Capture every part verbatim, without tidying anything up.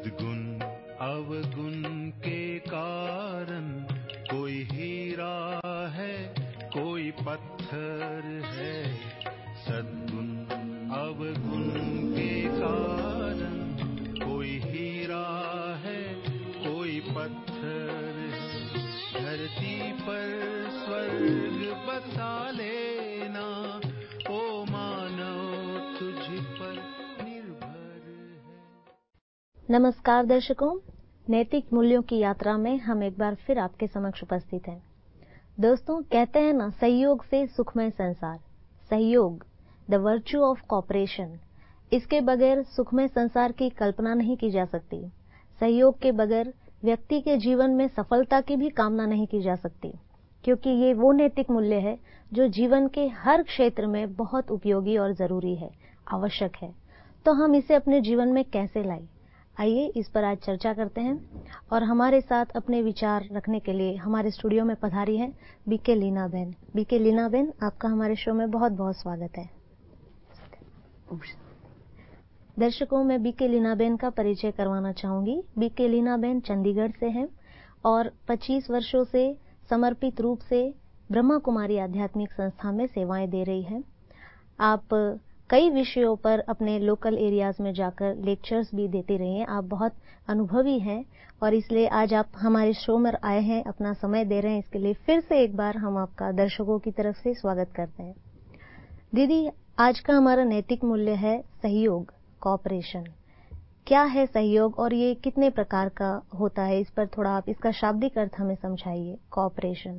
सद्गुण अवगुण के कारण कोई हीरा है, कोई पत्थर है। सद्गुण अवगुण के कारण कोई हीरा है, कोई पत्थर है। धरती पर स्वर्ग बसा लेना, ओ मानव तुझ पर निर्भर है। नमस्कार दर्शकों, नैतिक मूल्यों की यात्रा में हम एक बार फिर आपके समक्ष उपस्थित हैं। दोस्तों, कहते हैं ना, सहयोग से सुखमय संसार। सहयोग, द वर्च्यू ऑफ कोऑपरेशन। इसके बगैर सुखमय संसार की कल्पना नहीं की जा सकती। सहयोग के बगैर व्यक्ति के जीवन में सफलता की भी कामना नहीं की जा सकती, क्योंकि ये वो नैतिक मूल्य है जो जीवन के हर क्षेत्र में बहुत उपयोगी और जरूरी है, आवश्यक है। तो हम इसे अपने जीवन में कैसे लाएं? आइए इस पर आज चर्चा करते हैं। और हमारे साथ अपने विचार रखने के लिए हमारे स्टूडियो में पधारी हैं बीके लीना बहन। बीके लीना बहन, आपका हमारे शो में बहुत बहुत स्वागत है। दर्शकों, मैं बीके लीना बहन का परिचय करवाना चाहूंगी। बीके लीना बहन चंडीगढ़ से हैं और पच्चीस वर्षों से समर्पित रूप से ब्रह्मा कुमारी आध्यात्मिक संस्था में सेवाएं दे रही हैं। आप कई विषयों पर अपने लोकल एरियाज में जाकर लेक्चर्स भी देती रही हैं। आप बहुत अनुभवी हैं और इसलिए आज आप हमारे शो में आए हैं, अपना समय दे रहे हैं। इसके लिए फिर से एक बार हम आपका दर्शकों की तरफ से स्वागत करते हैं। दीदी, आज का हमारा नैतिक मूल्य है सहयोग, कोऑपरेशन। क्या है सहयोग और ये कितने प्रकार का होता है? इस पर थोड़ा आप इसका शाब्दिक अर्थ हमें समझाइए। कोऑपरेशन,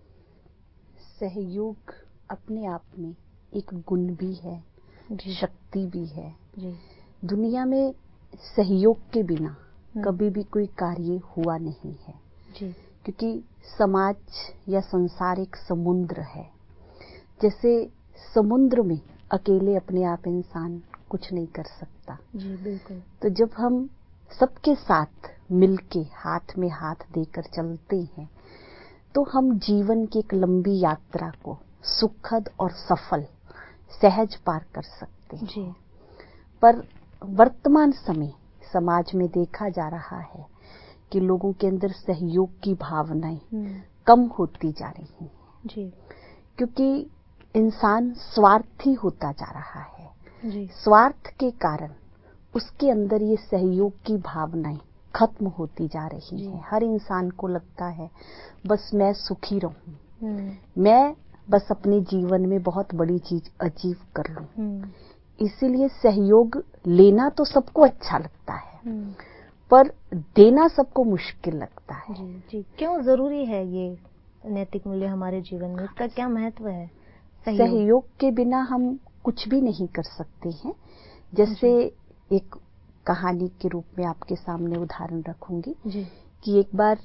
सहयोग अपने आप में एक गुण भी है, शक्ति भी है जी। दुनिया में सहयोग के बिना कभी भी कोई कार्य हुआ नहीं है जी। क्योंकि समाज या संसार एक समुद्र है। जैसे समुद्र में अकेले अपने आप इंसान कुछ नहीं कर सकता जी, बिल्कुल। तो जब हम सबके साथ मिलके हाथ में हाथ देकर चलते हैं तो हम जीवन की एक लंबी यात्रा को सुखद और सफल सहज पार कर सकते हैं जी। पर वर्तमान समय समाज में देखा जा रहा है कि लोगों के अंदर सहयोग की भावनाएं कम होती जा रही हैं जी। क्योंकि इंसान स्वार्थी होता जा रहा है जी। स्वार्थ के कारण उसके अंदर ये सहयोग की भावनाएं खत्म होती जा रही हैं। हर इंसान को लगता है बस मैं सुखी रहूं, मैं बस अपने जीवन में बहुत बड़ी चीज अचीव कर लूं। इसीलिए सहयोग लेना तो सबको अच्छा लगता है पर देना सबको मुश्किल लगता है। जी जी। क्यों जरूरी है ये नैतिक मूल्य हमारे जीवन में? इसका क्या महत्व है? सहयोग, सहयोग के बिना हम कुछ भी नहीं कर सकते हैं। जैसे एक कहानी के रूप में आपके सामने उदाहरण रखूंगी जी। कि एक बार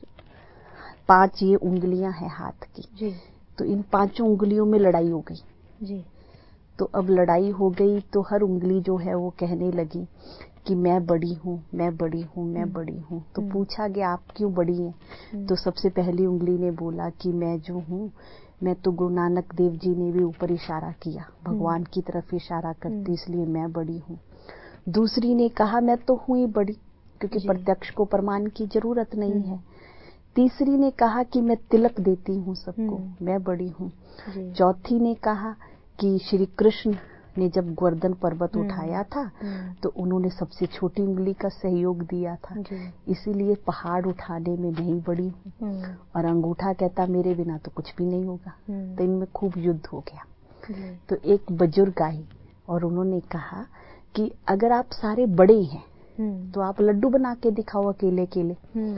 पांच ये उंगलियां हैं हाथ की जी। तो इन पांचों उंगलियों में लड़ाई हो गई जी। तो अब लड़ाई हो गई तो हर उंगली जो है वो कहने लगी कि मैं बड़ी हूँ, मैं बड़ी हूँ, मैं बड़ी हूँ। तो पूछा गया आप क्यों बड़ी हैं? तो सबसे पहली उंगली ने बोला कि मैं जो हूँ, मैं तो गुरु नानक देव जी ने भी ऊपर इशारा किया, भगवान की तरफ इशारा करती, इसलिए मैं बड़ी हूँ। दूसरी ने कहा मैं तो हुई बड़ी क्योंकि प्रत्यक्ष को प्रमाण की जरूरत नहीं है। तीसरी ने कहा कि मैं तिलक देती हूँ सबको, मैं बड़ी हूँ। चौथी ने कहा कि श्री कृष्ण ने जब गोवर्धन पर्वत उठाया था तो उन्होंने सबसे छोटी उंगली का सहयोग दिया था, इसीलिए पहाड़ उठाने में मैं ही बड़ी हूँ। और अंगूठा कहता मेरे बिना तो कुछ भी नहीं होगा। तो इनमें खूब युद्ध हो गया। तो एक बुजुर्ग आई और उन्होंने कहा कि अगर आप सारे बड़े हैं तो आप लड्डू बना के दिखाओ अकेले अकेले।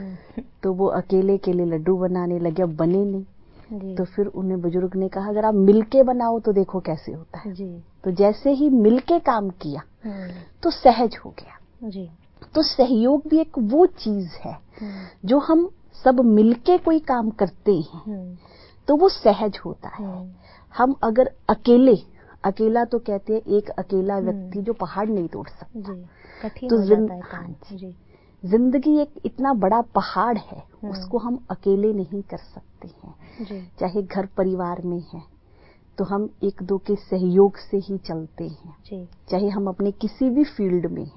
तो वो अकेले अकेले लड्डू बनाने लगे, अब बने नहीं। तो फिर उन्हें बुजुर्ग ने कहा अगर आप मिलके बनाओ तो देखो कैसे होता है। जी। तो जैसे ही मिलके काम किया तो सहज हो गया। जी। तो सहयोग भी एक वो चीज है जो हम सब मिलके कोई काम करते हैं तो वो सहज होता है। हम अगर अकेले, अकेला तो कहते हैं एक अकेला व्यक्ति जो पहाड़ नहीं तोड़ सकता, कठिन तो हो जाता है काम। जी। जिंदगी एक इतना बड़ा पहाड़ है, उसको हम अकेले नहीं कर सकते हैं। जी। चाहे घर परिवार में है तो हम एक दो के सहयोग से ही चलते हैं। जी। चाहे हम अपने किसी भी फील्ड में हैं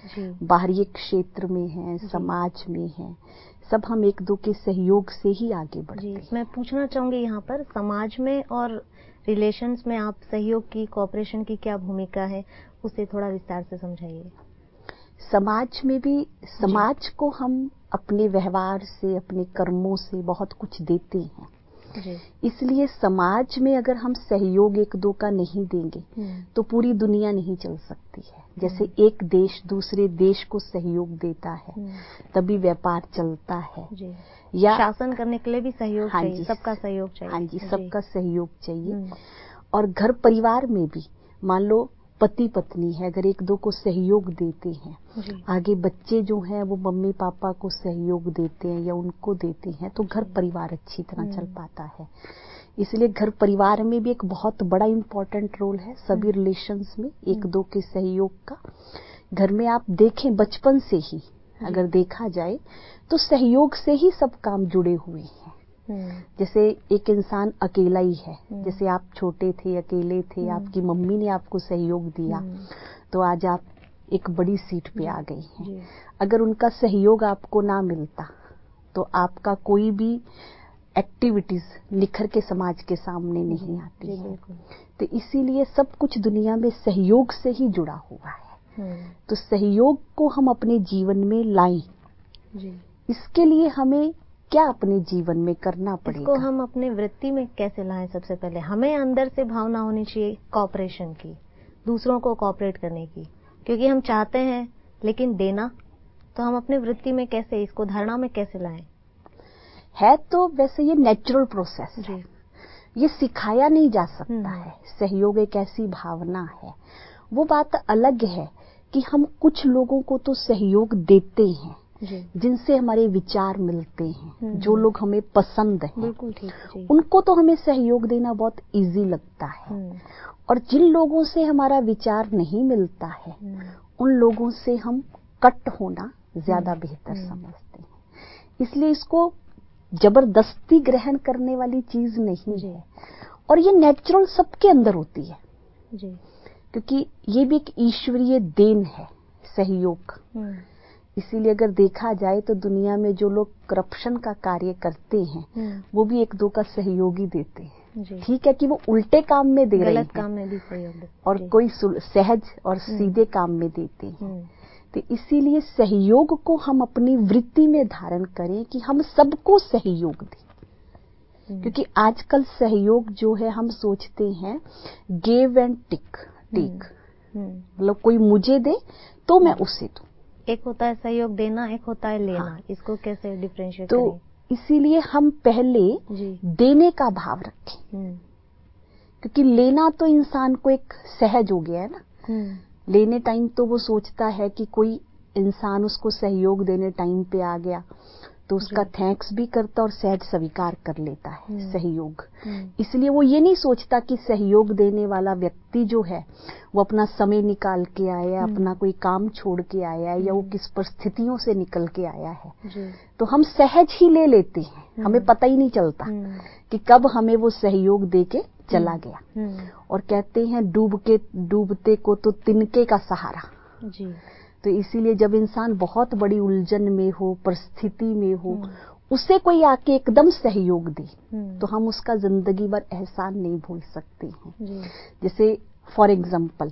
बाहरी क्षेत्र में है, समाज में है, सब हम एक दो के सहयोग से ही आगे बढ़ते हैं। मैं पूछना चाहूंगी यहाँ पर समाज में और रिलेशंस में आप सहयोग की, कोऑपरेशन की क्या भूमिका है, उसे थोड़ा विस्तार से समझाइए। समाज में भी, समाज को हम अपने व्यवहार से, अपने कर्मों से बहुत कुछ देते हैं जी। इसलिए समाज में अगर हम सहयोग एक दो का नहीं देंगे तो पूरी दुनिया नहीं चल सकती है। जैसे एक देश दूसरे देश को सहयोग देता है तभी व्यापार चलता है जी। या शासन करने के लिए भी सहयोग हाँ चाहिए, सबका सहयोग चाहिए। हाँ जी, सबका सहयोग चाहिए। और घर परिवार में भी मान लो पति पत्नी है, अगर एक दो को सहयोग देते हैं, आगे बच्चे जो हैं वो मम्मी पापा को सहयोग देते हैं या उनको देते हैं तो घर परिवार अच्छी तरह चल पाता है। इसलिए घर परिवार में भी एक बहुत बड़ा इम्पोर्टेंट रोल है सभी रिलेशंस में एक दो के सहयोग का। घर में आप देखें बचपन से ही अगर देखा जाए तो सहयोग से ही सब काम जुड़े हुए हैं। जैसे एक इंसान अकेला ही है, जैसे आप छोटे थे, अकेले थे, आपकी मम्मी ने आपको सहयोग दिया तो आज आप एक बड़ी सीट पे आ गई हैं। अगर उनका सहयोग आपको ना मिलता तो आपका कोई भी एक्टिविटीज निखर के समाज के सामने नहीं आती है। तो इसीलिए सब कुछ दुनिया में सहयोग से ही जुड़ा हुआ है। तो सहयोग को हम अपने जीवन में लाएं, इसके लिए हमें क्या अपने जीवन में करना पड़ेगा? इसको हम अपने वृत्ति में कैसे लाएं? सबसे पहले हमें अंदर से भावना होनी चाहिए कोऑपरेशन की, दूसरों को कोऑपरेट करने की, क्योंकि हम चाहते हैं लेकिन देना, तो हम अपने वृत्ति में कैसे, इसको धारणा में कैसे लाएं? है तो वैसे ये नेचुरल प्रोसेस है, ये सिखाया नहीं जा सकता है। सहयोग एक ऐसी भावना है। वो बात अलग है कि हम कुछ लोगों को तो सहयोग देते हैं जिनसे हमारे विचार मिलते हैं, जो लोग हमें पसंद हैं, बिल्कुल ठीक, उनको तो हमें सहयोग देना बहुत इजी लगता है। और जिन लोगों से हमारा विचार नहीं मिलता है उन लोगों से हम कट होना ज्यादा बेहतर समझते हैं। इसलिए इसको जबरदस्ती ग्रहण करने वाली चीज नहीं है और ये नेचुरल सबके अंदर होती है जी। क्योंकि ये भी एक ईश्वरीय देन है सहयोग। इसीलिए अगर देखा जाए तो दुनिया में जो लोग करप्शन का कार्य करते हैं वो भी एक दो का सहयोग ही देते हैं। ठीक है कि वो उल्टे काम में दे रहे हैं, गलत काम में भी सहयोग, और कोई सहज और सीधे काम में देते हैं। तो इसीलिए सहयोग को हम अपनी वृत्ति में धारण करें कि हम सबको सहयोग दें, क्योंकि आजकल सहयोग जो है हम सोचते हैं गिव एंड टेक टेक मतलब कोई मुझे दे तो मैं उसे दूं। एक होता है सहयोग देना, एक होता है लेना। हाँ। इसको कैसे डिफरेंशिएट तो करें? इसीलिए हम पहले देने का भाव रखें, क्योंकि लेना तो इंसान को एक सहज हो गया है ना। लेने टाइम तो वो सोचता है कि कोई इंसान उसको सहयोग देने टाइम पे आ गया तो उसका थैंक्स भी करता और सहज स्वीकार कर लेता है सहयोग। इसलिए वो ये नहीं सोचता कि सहयोग देने वाला व्यक्ति जो है वो अपना समय निकाल के आया, अपना कोई काम छोड़ के आया या वो किस परिस्थितियों से निकल के आया है। तो हम सहज ही ले लेते हैं, हमें पता ही नहीं चलता कि कब हमें वो सहयोग दे के चला गया। और कहते हैं डूब के डूबते को तो तिनके का सहारा जी। तो इसीलिए जब इंसान बहुत बड़ी उलझन में हो, परिस्थिति में हो, उसे कोई आके एकदम सहयोग दे तो हम उसका जिंदगी भर एहसान नहीं भूल सकते हैं। जैसे फॉर एग्जाम्पल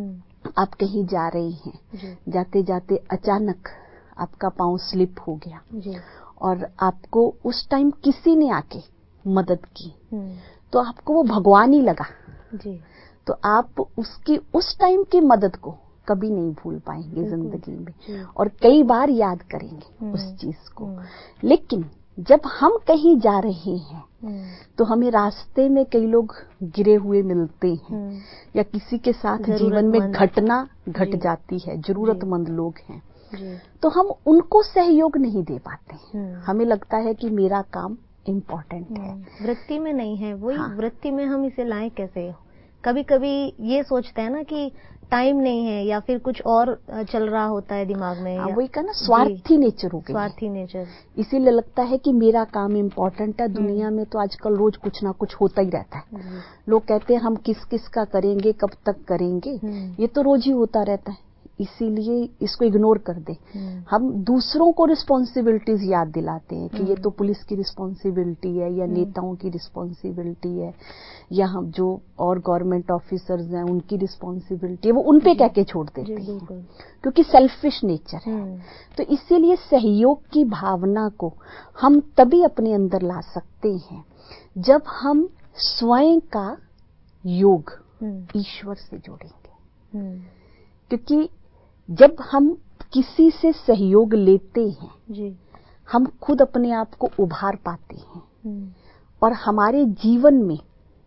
आप कहीं जा रहे हैं, जाते जाते अचानक आपका पाँव स्लिप हो गया और आपको उस टाइम किसी ने आके मदद की तो आपको वो भगवान ही लगा जी। तो आप उसकी उस टाइम की मदद को कभी नहीं भूल पाएंगे जिंदगी में और कई बार याद करेंगे उस चीज को। लेकिन जब हम कहीं जा रहे हैं तो हमें रास्ते में कई लोग गिरे हुए मिलते हैं या किसी के साथ जीवन में घटना घट जाती है, जरूरतमंद लोग हैं तो हम उनको सहयोग नहीं दे पाते। हमें लगता है कि मेरा काम इम्पोर्टेंट है, वृत्ति में नहीं है। वही हाँ। वृत्ति में हम इसे लाएं कैसे? कभी कभी ये सोचते हैं ना कि टाइम नहीं है या फिर कुछ और चल रहा होता है दिमाग में। हाँ, वही कहना स्वार्थी नेचर हो गया, स्वार्थी नेचर। इसीलिए लगता है कि मेरा काम इम्पोर्टेंट है। दुनिया में तो आजकल रोज कुछ ना कुछ होता ही रहता है। लोग कहते हैं हम किस किस का करेंगे, कब तक करेंगे, ये तो रोज ही होता रहता है। इसीलिए इसको इग्नोर कर दे। हम दूसरों को रिस्पॉन्सिबिलिटीज याद दिलाते हैं कि ये तो पुलिस की रिस्पॉन्सिबिलिटी है या नेताओं की रिस्पॉन्सिबिलिटी है या हम जो और गवर्नमेंट ऑफिसर्स हैं उनकी रिस्पॉन्सिबिलिटी है, वो उन पे कह के छोड़ देते हैं क्योंकि सेल्फिश नेचर है। तो इसीलिए सहयोग की भावना को हम तभी अपने अंदर ला सकते हैं जब हम स्वयं का योग ईश्वर से जोड़ेंगे। क्योंकि जब हम किसी से सहयोग लेते हैं जी, हम खुद अपने आप को उभार पाते हैं और हमारे जीवन में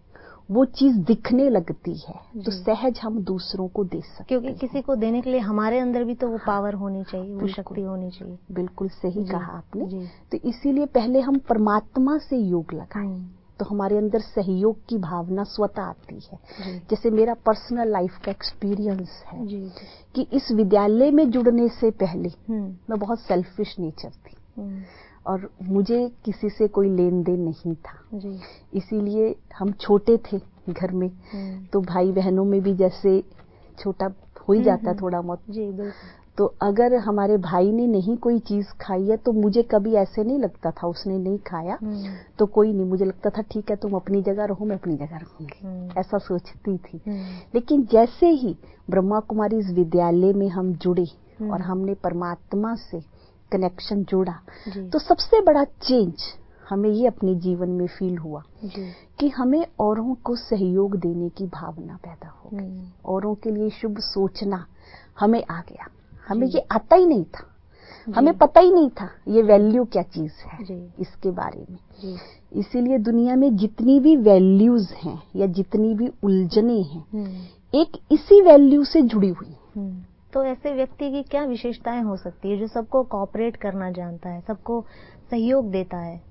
वो चीज दिखने लगती है तो सहज हम दूसरों को दे सकते हैं। क्योंकि किसी को देने के लिए हमारे अंदर भी तो वो पावर होनी चाहिए, वो शक्ति होनी चाहिए। बिल्कुल सही कहा आपने। तो इसीलिए पहले हम परमात्मा से योग लगाएं तो हमारे अंदर सहयोग की भावना स्वतः आती है। जैसे मेरा पर्सनल लाइफ का एक्सपीरियंस है जी, जी। कि इस विद्यालय में जुड़ने से पहले मैं बहुत सेल्फिश नेचर थी और मुझे किसी से कोई लेन देन नहीं था जी। इसीलिए हम छोटे थे घर में तो भाई बहनों में भी जैसे छोटा हो ही जाता थोड़ा बहुत जी, बिल्कुल। तो अगर हमारे भाई ने नहीं कोई चीज खाई है तो मुझे कभी ऐसे नहीं लगता था उसने नहीं खाया तो कोई नहीं, मुझे लगता था ठीक है तुम अपनी जगह रहो मैं अपनी जगह रहूंगी, ऐसा सोचती थी। लेकिन जैसे ही ब्रह्मा कुमारी इस विद्यालय में हम जुड़े और हमने परमात्मा से कनेक्शन जोड़ा तो सबसे बड़ा चेंज हमें ये अपने जीवन में फील हुआ कि हमें औरों को सहयोग देने की भावना पैदा हो गई, औरों के लिए शुभ सोचना हमें आ गया। हमें ये आता ही नहीं था, हमें पता ही नहीं था ये वैल्यू क्या चीज है इसके बारे में। इसीलिए दुनिया में जितनी भी वैल्यूज हैं या जितनी भी उलझने हैं एक इसी वैल्यू से जुड़ी हुई। तो ऐसे व्यक्ति की क्या विशेषताएं हो सकती है जो सबको कोऑपरेट करना जानता है, सबको सहयोग देता है?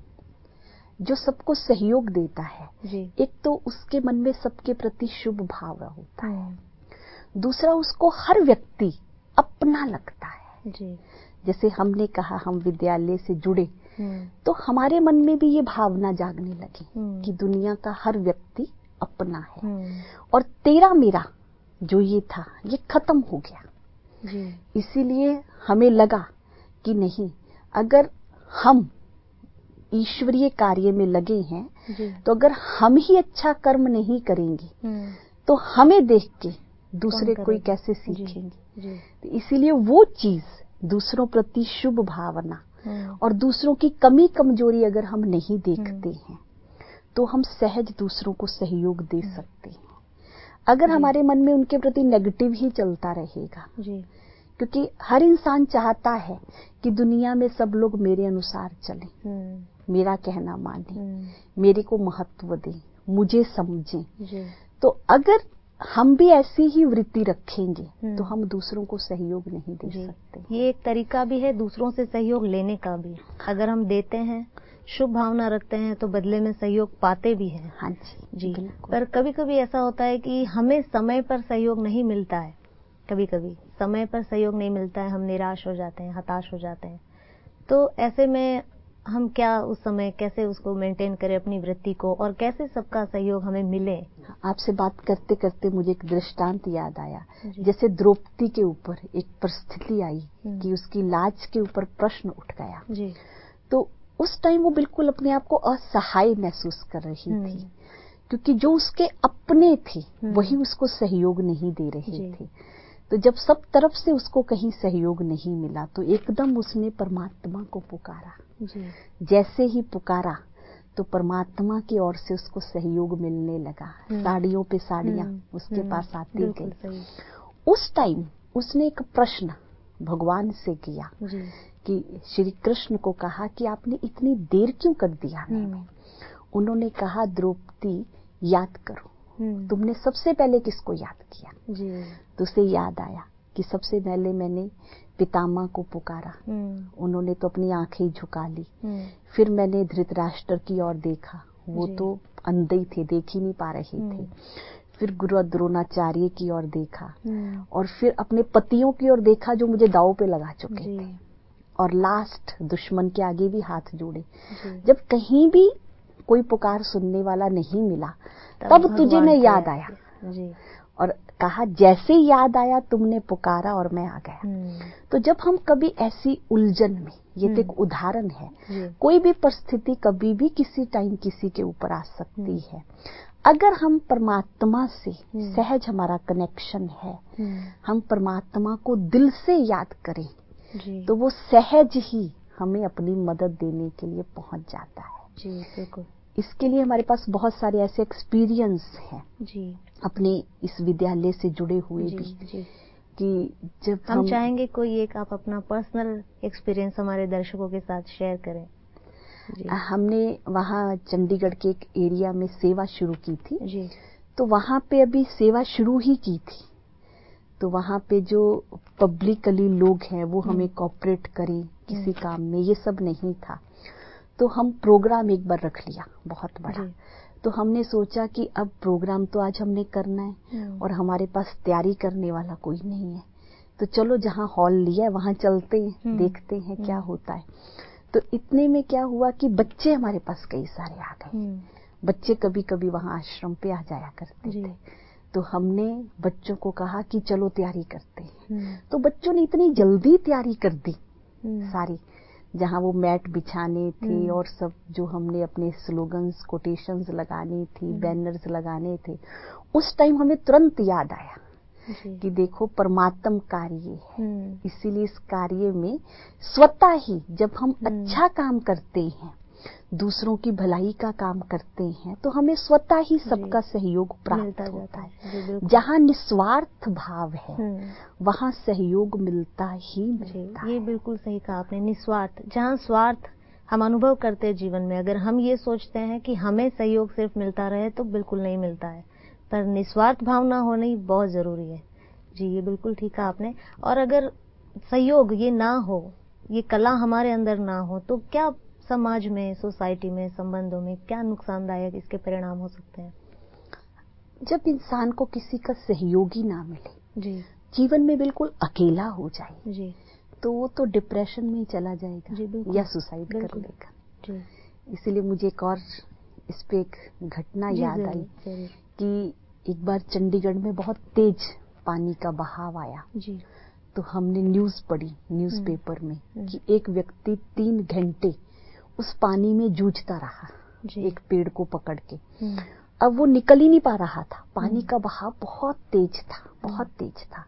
जो सबको सहयोग देता है जी। एक तो उसके मन में सबके प्रति शुभ भाव होता है, दूसरा उसको हर व्यक्ति अपना लगता है जी। जैसे हमने कहा हम विद्यालय से जुड़े तो हमारे मन में भी ये भावना जागने लगी कि दुनिया का हर व्यक्ति अपना है और तेरा मेरा जो ये था ये खत्म हो गया जी। इसीलिए हमें लगा कि नहीं, अगर हम ईश्वरीय कार्य में लगे हैं जी। तो अगर हम ही अच्छा कर्म नहीं करेंगे तो हमें देख के दूसरे कोई कैसे सीखेंगे। तो इसीलिए वो चीज दूसरों प्रति शुभ भावना और दूसरों की कमी कमजोरी अगर हम नहीं देखते हैं तो हम सहज दूसरों को सहयोग दे सकते हैं। अगर हमारे मन में उनके प्रति नेगेटिव ही चलता रहेगा जी। क्योंकि हर इंसान चाहता है कि दुनिया में सब लोग मेरे अनुसार चलें, मेरा कहना माने, मेरे को महत्व दें, मुझे समझें। तो अगर हम भी ऐसी ही वृत्ति रखेंगे तो हम दूसरों को सहयोग नहीं दे सकते। ये एक तरीका भी है दूसरों से सहयोग लेने का भी। अगर हम देते हैं, शुभ भावना रखते हैं तो बदले में सहयोग पाते भी हैं। हाँ जी जी। पर कभी कभी ऐसा होता है कि हमें समय पर सहयोग नहीं मिलता है, कभी कभी समय पर सहयोग नहीं मिलता है, हम निराश हो जाते हैं, हताश हो जाते हैं। तो ऐसे में हम क्या उस समय कैसे उसको मेंटेन करें अपनी वृत्ति को और कैसे सबका सहयोग हमें मिले? आपसे बात करते करते मुझे एक दृष्टांत याद आया। जैसे द्रौपदी के ऊपर एक परिस्थिति आई कि उसकी लाज के ऊपर प्रश्न उठ गया जी। तो उस टाइम वो बिल्कुल अपने आप को असहाय महसूस कर रही थी क्योंकि जो उसके अपने थे वही उसको सहयोग नहीं दे रहे थे। तो जब सब तरफ से उसको कहीं सहयोग नहीं मिला तो एकदम उसने परमात्मा को पुकारा जी। जैसे ही पुकारा तो परमात्मा की ओर से उसको सहयोग मिलने लगा। साड़ियों पे साड़ियां उसके पास आती गई। उस टाइम उसने एक प्रश्न भगवान से किया जी। कि श्री कृष्ण को कहा कि आपने इतनी देर क्यों कर दिया हमें? उन्होंने कहा द्रौपदी याद करो तुमने सबसे पहले किसको याद किया जी। तो उसे याद आया कि सबसे पहले मैंने पितामह को पुकारा, उन्होंने तो अपनी आंखें झुका ली। फिर मैंने धृतराष्ट्र की ओर देखा, वो तो अंधे थे, देख ही नहीं पा रहे थे। फिर गुरु द्रोणाचार्य की ओर देखा और फिर अपने पतियों की ओर देखा जो मुझे दांव पे लगा चुके थे और लास्ट दुश्मन के आगे भी हाथ जोड़े। जब कहीं भी कोई पुकार सुनने वाला नहीं मिला तब तुझे मैं याद आया जी। और कहा जैसे याद आया तुमने पुकारा और मैं आ गया। तो जब हम कभी ऐसी उलझन में, ये तो एक उदाहरण है, कोई भी परिस्थिति कभी भी किसी टाइम किसी के ऊपर आ सकती है, अगर हम परमात्मा से सहज हमारा कनेक्शन है, हम परमात्मा को दिल से याद करें तो वो सहज ही हमें अपनी मदद देने के लिए पहुंच जाता है। जी बिल्कुल। इसके लिए हमारे पास बहुत सारे ऐसे एक्सपीरियंस हैं जी अपने इस विद्यालय से जुड़े हुए जी, भी जी। कि जब हम, हम चाहेंगे कोई एक आप अपना पर्सनल एक्सपीरियंस हमारे दर्शकों के साथ शेयर करें। जी। हमने वहाँ चंडीगढ़ के एक एरिया में सेवा शुरू की थी। जी। तो वहाँ पे अभी सेवा शुरू ही की थी, तो वहाँ पे जो पब्लिकली लोग हैं वो हमें कोऑपरेट करें किसी काम में, ये सब नहीं था। तो हम प्रोग्राम एक बार रख लिया बहुत बड़ा। तो हमने सोचा कि अब प्रोग्राम तो आज हमने करना है और हमारे पास तैयारी करने वाला कोई नहीं है, तो चलो जहाँ हॉल लिया है वहाँ चलते हैं, देखते हैं क्या होता है। तो इतने में क्या हुआ कि बच्चे हमारे पास कई सारे आ गए। बच्चे कभी कभी वहाँ आश्रम पे आ जाया करते थे, तो हमने बच्चों को कहा कि चलो तैयारी करते हैं। तो बच्चों ने इतनी जल्दी तैयारी कर दी सारी, जहाँ वो मैट बिछाने थे और सब जो हमने अपने स्लोगन्स कोटेशंस लगानी थी, बैनर्स लगाने थे, उस टाइम हमें तुरंत याद आया कि देखो परमात्म कार्य है, इसीलिए इस कार्य में स्वतः ही जब हम अच्छा काम करते हैं, दूसरों की भलाई का काम करते हैं, तो हमें स्वतः ही सबका सहयोग प्राप्त होता है। जहाँ निस्वार्थ भाव है वहाँ सहयोग मिलता ही मिलता है। ये बिल्कुल सही कहा आपने, निस्वार्थ। जहाँ स्वार्थ हम अनुभव करते हैं जीवन में, अगर हम ये सोचते हैं कि हमें सहयोग सिर्फ मिलता रहे तो बिल्कुल नहीं मिलता है, पर निस्वार्थ भावना होनी बहुत जरूरी है। जी ये बिल्कुल ठीक कहा आपने। और अगर सहयोग ये ना हो, ये कला हमारे अंदर ना हो, तो क्या समाज में, सोसाइटी में, संबंधों में क्या नुकसानदायक इसके परिणाम हो सकते हैं? जब इंसान को किसी का सहयोगी ना मिले, जी, जीवन में बिल्कुल अकेला हो जाए, जी, तो वो तो डिप्रेशन में चला जाएगा जी, या सुसाइड कर लेगा। जी। इसीलिए मुझे एक और इस पे एक घटना याद आई कि एक बार चंडीगढ़ में बहुत तेज पानी का बहाव आया। जी। तो हमने न्यूज पढ़ी न्यूज़पेपर में कि एक व्यक्ति तीन घंटे उस पानी में जूझता रहा एक पेड़ को पकड़ के। अब वो निकल ही नहीं पा रहा था, पानी का बहाव बहुत तेज था, बहुत तेज था।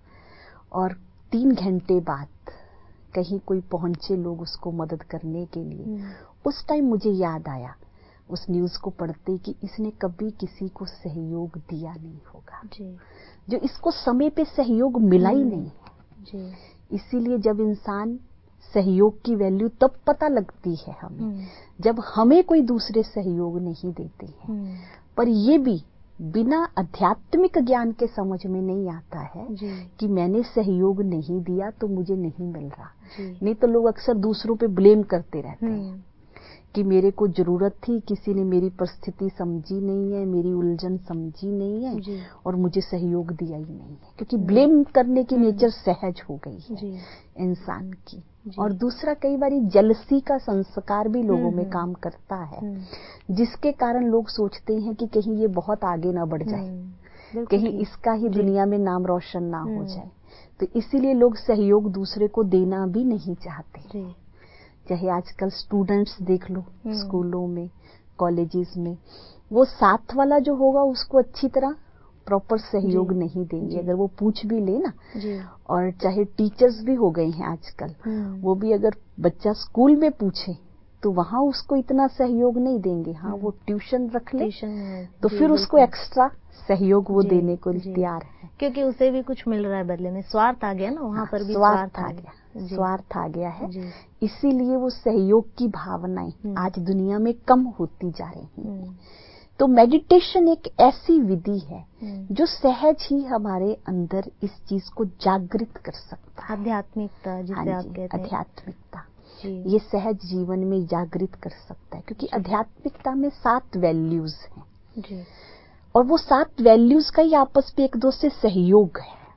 और तीन घंटे बाद कहीं कोई पहुंचे लोग उसको मदद करने के लिए। उस टाइम मुझे याद आया उस न्यूज को पढ़ते कि इसने कभी किसी को सहयोग दिया नहीं होगा जी। जो इसको समय पे सहयोग मिला ही नहीं जी। इसीलिए जब इंसान सहयोग की वैल्यू तब पता लगती है हमें जब हमें कोई दूसरे सहयोग नहीं देते हैं। पर ये भी बिना आध्यात्मिक ज्ञान के समझ में नहीं आता है कि मैंने सहयोग नहीं दिया तो मुझे नहीं मिल रहा। नहीं तो लोग अक्सर दूसरों पे ब्लेम करते रहते हैं कि मेरे को जरूरत थी, किसी ने मेरी परिस्थिति समझी नहीं है, मेरी उलझन समझी नहीं है और मुझे सहयोग दिया ही नहीं है, क्योंकि ब्लेम करने की नेचर सहज हो गई है इंसान की। और दूसरा, कई बार जेलसी का संस्कार भी लोगों में काम करता है, जिसके कारण लोग सोचते हैं कि कहीं ये बहुत आगे ना बढ़ जाए, कहीं इसका ही दुनिया में नाम रोशन ना हो जाए, तो इसीलिए लोग सहयोग दूसरे को देना भी नहीं चाहते। चाहे आजकल स्टूडेंट्स देख लो, स्कूलों में, कॉलेजेस में, वो साथ वाला जो होगा उसको अच्छी तरह प्रॉपर सहयोग नहीं देंगे। अगर वो पूछ भी ले ना, और चाहे टीचर्स भी हो गए हैं आजकल, वो भी अगर बच्चा स्कूल में पूछे तो वहाँ उसको इतना सहयोग नहीं देंगे। हाँ, वो ट्यूशन रख ले तो फिर उसको एक्स्ट्रा सहयोग वो देने को तैयार है, क्योंकि उसे भी कुछ मिल रहा है बदले में। स्वार्थ आ गया ना वहाँ पर भी, स्वार्थ आ गया, स्वार्थ आ गया है। इसीलिए वो सहयोग की भावनाएं आज दुनिया में कम होती जा रही हैं। तो मेडिटेशन एक ऐसी विधि है जो सहज ही हमारे अंदर इस चीज को जागृत कर सकता है। आध्यात्मिकता जिसे आप कहते हैं, आध्यात्मिकता ये सहज जीवन में जागृत कर सकता है, क्योंकि आध्यात्मिकता में सात वैल्यूज हैं और वो सात वैल्यूज का ही आपस में एक दो से सहयोग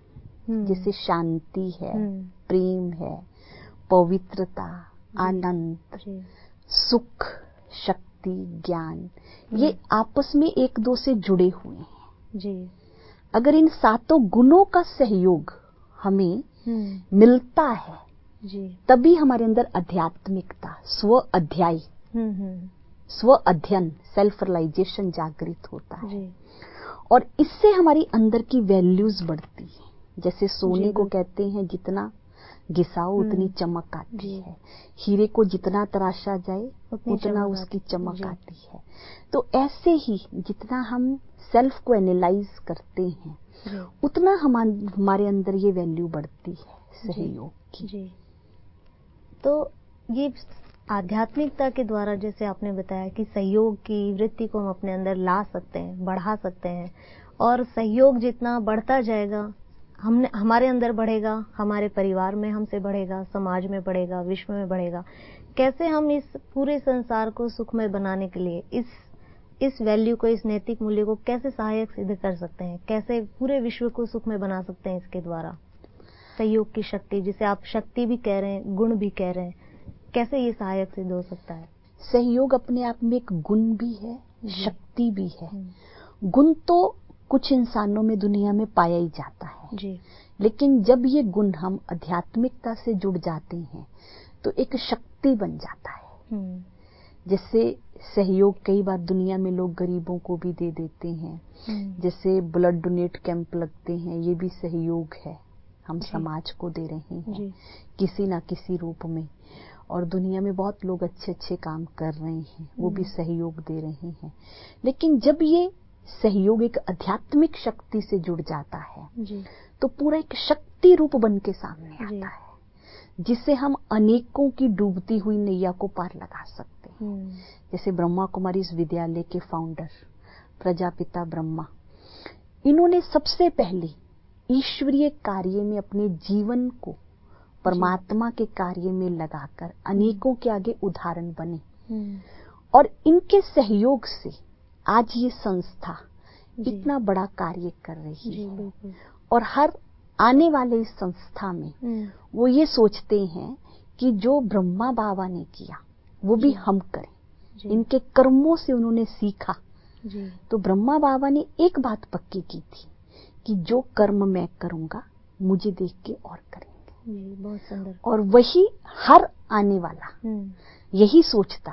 है। जैसे शांति है, प्रेम है, पवित्रता, आनंद, सुख, शक्ति, ज्ञान, ये आपस में एक दो से जुड़े हुए हैं जी। अगर इन सातों गुणों का सहयोग हमें मिलता है जी, तभी हमारे अंदर आध्यात्मिकता, स्व अध्याय, स्व अध्ययन, सेल्फ रियलाइजेशन जागृत होता है जी, और इससे हमारी अंदर की वैल्यूज बढ़ती है। जैसे सोने जी, को कहते हैं जितना घिसाओ उतनी चमक आती है, हीरे को जितना तराशा जाए उतनी उतना चमक उसकी आती- चमक जी, आती है। तो ऐसे ही जितना हम सेल्फ को एनालाइज करते हैं जी, उतना हम हमारे अंदर ये वैल्यू बढ़ती है सहयोग की। जी। तो ये आध्यात्मिकता के द्वारा जैसे आपने बताया कि सहयोग की वृत्ति को हम अपने अंदर ला सकते हैं, बढ़ा सकते हैं, और सहयोग जितना बढ़ता जाएगा हमने हमारे अंदर बढ़ेगा, हमारे परिवार में हमसे बढ़ेगा, समाज में बढ़ेगा, विश्व में बढ़ेगा। कैसे हम इस पूरे संसार को सुखमय बनाने के लिए इस इस वैल्यू को, इस नैतिक मूल्य को कैसे सहायक सिद्ध कर सकते हैं, कैसे पूरे विश्व को सुखमय बना सकते हैं इसके द्वारा? सहयोग की शक्ति, जिसे आप शक्ति भी कह रहे हैं, गुण भी कह रहे हैं, कैसे ये सहायक सिद्ध हो सकता है? सहयोग अपने आप में एक गुण भी है, शक्ति भी है। गुण तो कुछ इंसानों में दुनिया में पाया ही जाता है जी, लेकिन जब ये गुण हम आध्यात्मिकता से जुड़ जाते हैं तो एक शक्ति बन जाता है। जैसे सहयोग कई बार दुनिया में लोग गरीबों को भी दे देते हैं, जैसे ब्लड डोनेट कैंप लगते हैं, ये भी सहयोग है, हम समाज को दे रहे हैं किसी ना किसी रूप में। और दुनिया में बहुत लोग अच्छे अच्छे काम कर रहे हैं, वो भी सहयोग दे रहे हैं। लेकिन जब ये सहयोग एक आध्यात्मिक शक्ति से जुड़ जाता है जी, तो पूरा एक शक्ति रूप बन के सामने आता है, जिससे हम अनेकों की डूबती हुई नैया को पार लगा सकते हैं। जैसे ब्रह्मा कुमारी विद्यालय के फाउंडर प्रजापिता ब्रह्मा, इन्होंने सबसे पहले ईश्वरीय कार्य में अपने जीवन को परमात्मा के कार्य में लगाकर अनेकों के आगे उदाहरण बने और इनके सहयोग से आज ये संस्था इतना बड़ा कार्य कर रही है। और हर आने वाले इस संस्था में वो ये सोचते हैं कि जो ब्रह्मा बाबा ने किया वो भी हम करें। इनके कर्मों से उन्होंने सीखा। तो ब्रह्मा बाबा ने एक बात पक्की की थी कि जो कर्म मैं करूंगा मुझे देख के और करेंगे। बहुत सुंदर। और वही हर आने वाला यही सोचता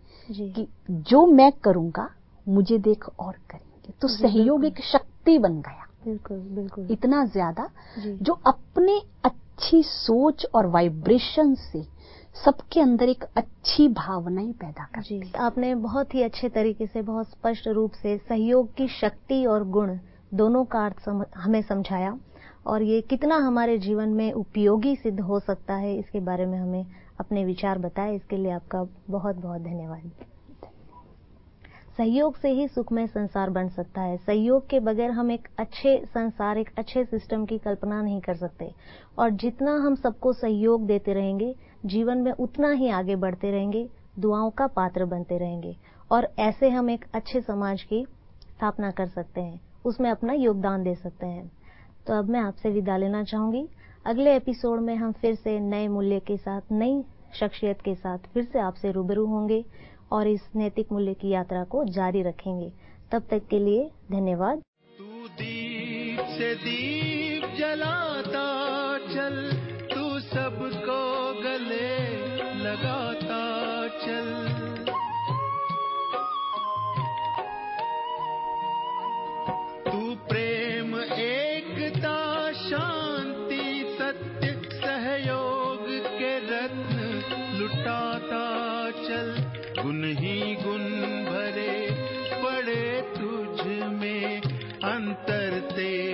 है कि जो मैं करूंगा मुझे देख और करेंगे। तो सहयोग एक शक्ति बन गया। बिल्कुल बिल्कुल। इतना ज्यादा जो अपने अच्छी सोच और वाइब्रेशन से सबके अंदर एक अच्छी भावनाएं पैदा करती है। आपने बहुत ही अच्छे तरीके से, बहुत स्पष्ट रूप से सहयोग की शक्ति और गुण दोनों का अर्थ सम, हमें समझाया, और ये कितना हमारे जीवन में उपयोगी सिद्ध हो सकता है इसके बारे में हमें अपने विचार बताए। इसके लिए आपका बहुत बहुत धन्यवाद। सहयोग से ही सुखमय संसार बन सकता है। सहयोग के बगैर हम एक अच्छे संसार, एक अच्छे सिस्टम की कल्पना नहीं कर सकते। और जितना हम सबको सहयोग देते रहेंगे, जीवन में उतना ही आगे बढ़ते रहेंगे, दुआओं का पात्र बनते रहेंगे, और ऐसे हम एक अच्छे समाज की स्थापना कर सकते हैं, उसमें अपना योगदान दे सकते हैं। तो अब मैं आपसे विदा लेना चाहूंगी। अगले एपिसोड में हम फिर से नए मूल्य के साथ, नई शख्सियत के साथ फिर से आपसे रूबरू होंगे और इस नैतिक मूल्य की यात्रा को जारी रखेंगे। तब तक के लिए धन्यवाद। तू दीप से दीप जलाता चल, तू सबको गले लगाता चल। तू प्रेम, एकता, शांति, सत्य, सहयोग के रत्न लुटाता चल। गुण ही गुण भरे पड़े तुझ में, अंतर तेरे